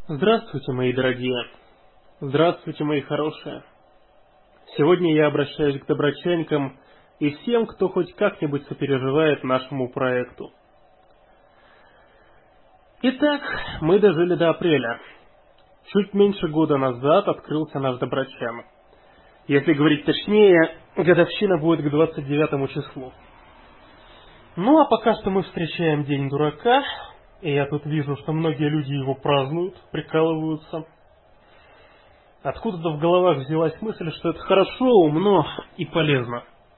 Здравствуйте, мои дорогие. Здравствуйте, мои хорошие. Сегодня я обращаюсь к доброченкам и всем, кто хоть как-нибудь сопереживает нашему проекту. Итак, мы дожили до апреля. Чуть меньше года назад открылся наш Доброчен. Если говорить точнее, годовщина будет к 29 числу. Ну а пока что мы встречаем День дурака, и я тут вижу, что многие люди его празднуют, прикалываются. Откуда-то в головах взялась мысль, что это хорошо, умно и полезно.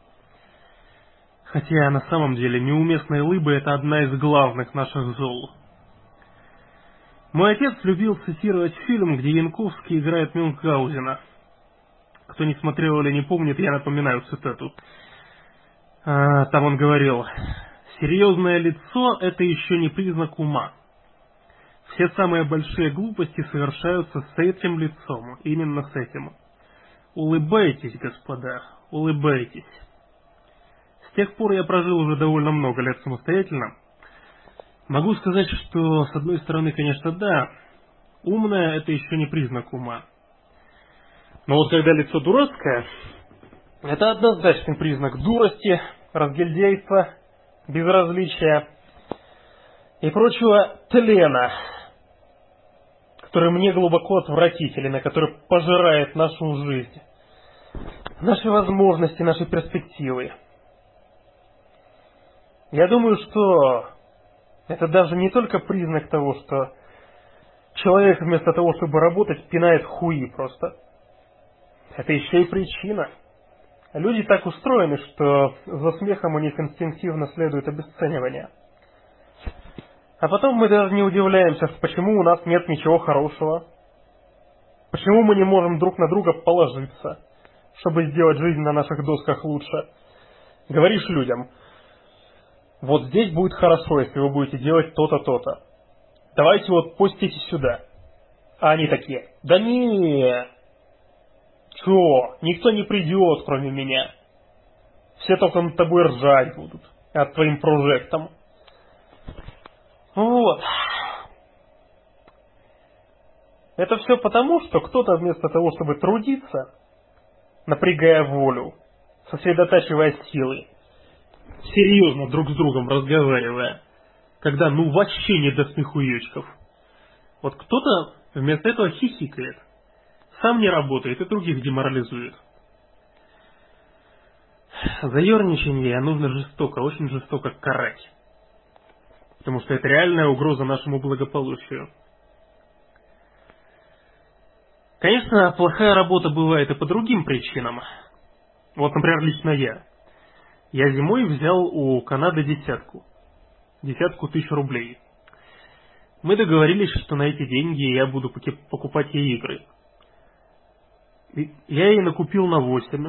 Хотя на самом деле неуместные лыбы — это одна из главных наших зол. Мой отец любил цитировать фильм, где Янковский играет Мюнхгаузена. Кто не смотрел или не помнит, я напоминаю цитату. Там он говорил: «Серьезное лицо — это еще не признак ума. Все самые большие глупости совершаются с этим лицом, именно с этим. Улыбайтесь, господа, улыбайтесь». С тех пор я прожил уже довольно много лет самостоятельно. Могу сказать, что, с одной стороны, конечно, да, умное — это еще не признак ума. Но вот когда лицо дурацкое, это однозначный признак дурости, разгильдяйства, безразличия и прочего тлена, который мне глубоко отвратителен, и который пожирает нашу жизнь, наши возможности, наши перспективы. Я думаю, что это даже не только признак того, что человек вместо того, чтобы работать, пинает хуи просто. Это еще и причина. Люди так устроены, что за смехом у них инстинктивно следует обесценивание. А потом мы даже не удивляемся, почему у нас нет ничего хорошего. Почему мы не можем друг на друга положиться, чтобы сделать жизнь на наших досках лучше. Говоришь людям: вот здесь будет хорошо, если вы будете делать то-то, то-то. Давайте вот постите сюда. А они такие: да не, чё, никто не придет, кроме меня. Все только над тобой ржать будут, над твоим прожектом. Вот. Это все потому, что кто-то вместо того, чтобы трудиться, напрягая волю, сосредотачивая силы, серьезно друг с другом разговаривая, когда вообще не до смехуёчков, вот кто-то вместо этого хихикает, сам не работает и других деморализует. За ерничание нужно жестоко, очень жестоко карать. Потому что это реальная угроза нашему благополучию. Конечно, плохая работа бывает и по другим причинам. Вот, например, лично я. Я зимой взял у Канады десятку 1000 рублей. Мы договорились, что на эти деньги я буду покупать ей игры. Я ей накупил на 8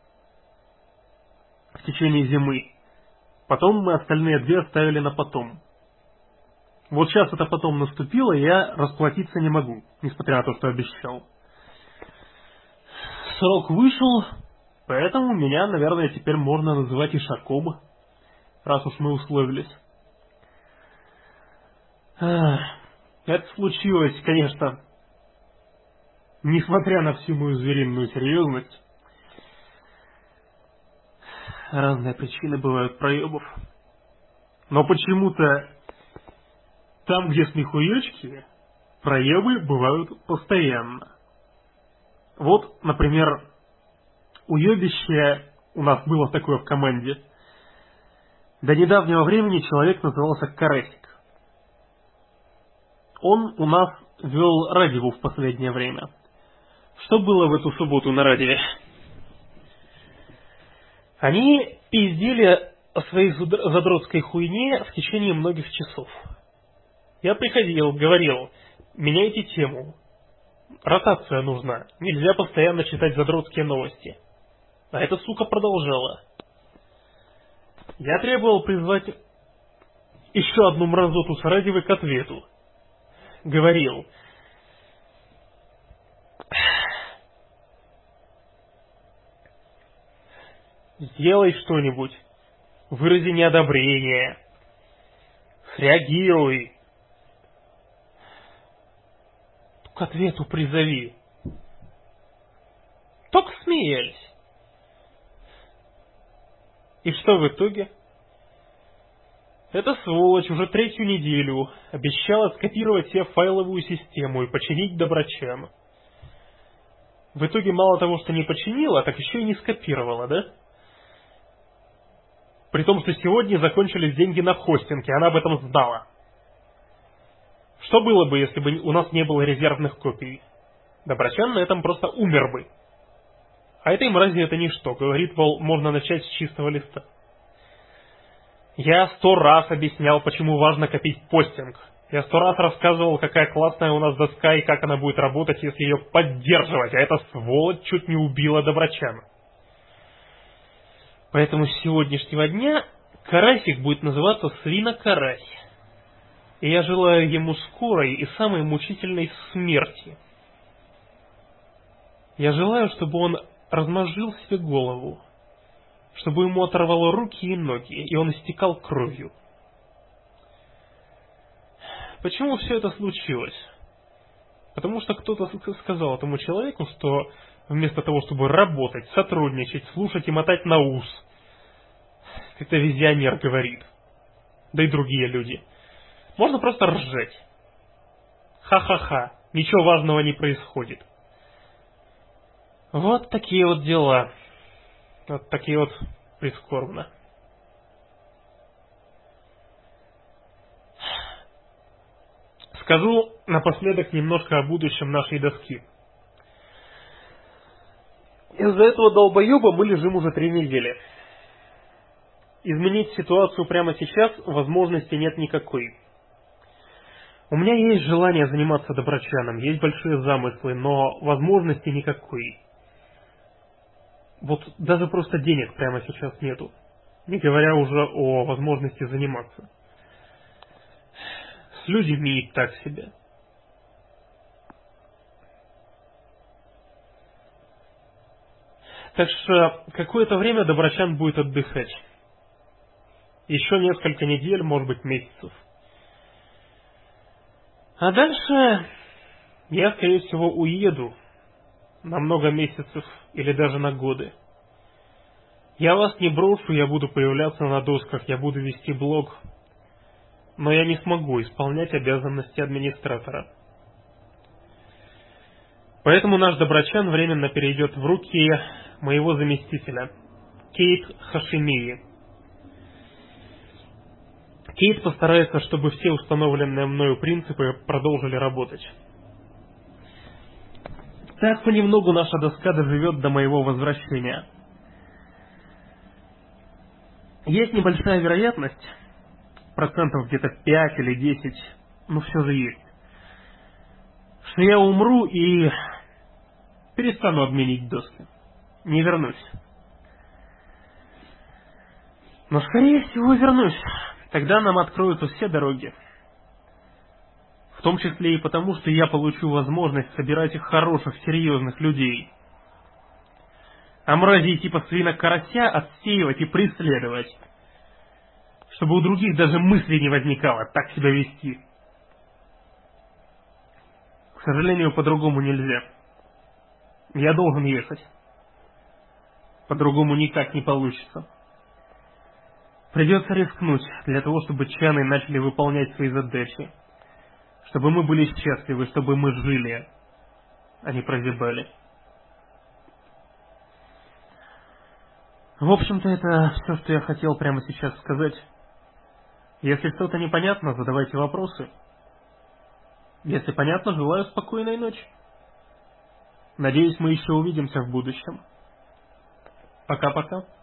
в течение зимы. Потом мы остальные 2 оставили на потом. Вот сейчас это потом наступило, и я расплатиться не могу, несмотря на то, что обещал. Срок вышел, поэтому меня, наверное, теперь можно называть ишаком, раз уж мы условились. Это случилось, конечно, несмотря на всю мою звериную серьезность. Разные причины бывают проебов. Но почему-то там, где смехуёчки, проебы бывают постоянно. Вот, например, уебище у нас было такое в команде. До недавнего времени человек назывался Карасик. Он у нас вел радио в последнее время. Что было в эту субботу на радио? Они пиздели о своей задротской хуйне в течение многих часов. Я приходил, говорил: меняйте тему. Ротация нужна. Нельзя постоянно читать задротские новости. А эта сука продолжала. Я требовал призвать еще одну мразоту с радио к ответу. Говорил: сделай что-нибудь, вырази неодобрение, среагируй. к ответу призови. Только смеялись. И что в итоге? Эта сволочь уже 3-ю неделю обещала скопировать себе файловую систему и починить Доброчан. В итоге мало того, что не починила, так еще и не скопировала, да? При том, что сегодня закончились деньги на хостинг, и она об этом знала. Что было бы, если бы у нас не было резервных копий? Доброчан на этом просто умер бы. А этой мрази это ничто. Говорит, мол, можно начать с чистого листа. Я 100 раз объяснял, почему важно копить постинг. Я 100 раз рассказывал, какая классная у нас доска и как она будет работать, если ее поддерживать. А эта сволочь чуть не убила Доброчана. Поэтому с сегодняшнего дня карасик будет называться Свинокарась. И я желаю ему скорой и самой мучительной смерти. Я желаю, чтобы он размозжил себе голову, чтобы ему оторвало руки и ноги, и он истекал кровью. Почему все это случилось? Потому что кто-то сказал этому человеку, что вместо того, чтобы работать, сотрудничать, слушать и мотать на ус, как это визионер говорит, да и другие люди, можно просто ржать. Ха-ха-ха, ничего важного не происходит. Вот такие вот дела. Вот такие вот прискорбно. Скажу напоследок немножко о будущем нашей доски. Из-за этого долбоеба мы лежим уже 3 недели. Изменить ситуацию прямо сейчас возможности нет никакой. У меня есть желание заниматься Доброчаном, есть большие замыслы, но возможности никакой. Вот даже просто денег прямо сейчас нету, не говоря уже о возможности заниматься. С людьми и так себе. Так что какое-то время Доброчан будет отдыхать. Еще несколько недель, может быть, месяцев. А дальше я, скорее всего, уеду на много месяцев или даже на годы. Я вас не брошу, я буду появляться на досках, я буду вести блог, но я не смогу исполнять обязанности администратора. Поэтому наш Доброчан временно перейдет в руки моего заместителя, Кейт Хашимии. Кейт постарается, чтобы все установленные мною принципы продолжили работать. Так понемногу наша доска доживет до моего возвращения. Есть небольшая вероятность, процентов где-то 5 или 10, но все же есть, что я умру и перестану обменить доски. Не вернусь. Но скорее всего вернусь. Тогда нам откроются все дороги. В том числе и потому, что я получу возможность собирать их хороших, серьезных людей. А мразей типа свинокарася отсеивать и преследовать. Чтобы у других даже мысли не возникало так себя вести. К сожалению, по-другому нельзя. Я должен ехать. По-другому никак не получится. Придется рискнуть для того, чтобы чаны начали выполнять свои задачи. Чтобы мы были счастливы, чтобы мы жили, а не прозябали. В общем-то, это все, что я хотел прямо сейчас сказать. Если что-то непонятно, задавайте вопросы. Если понятно, желаю спокойной ночи. Надеюсь, мы еще увидимся в будущем. Пока-пока.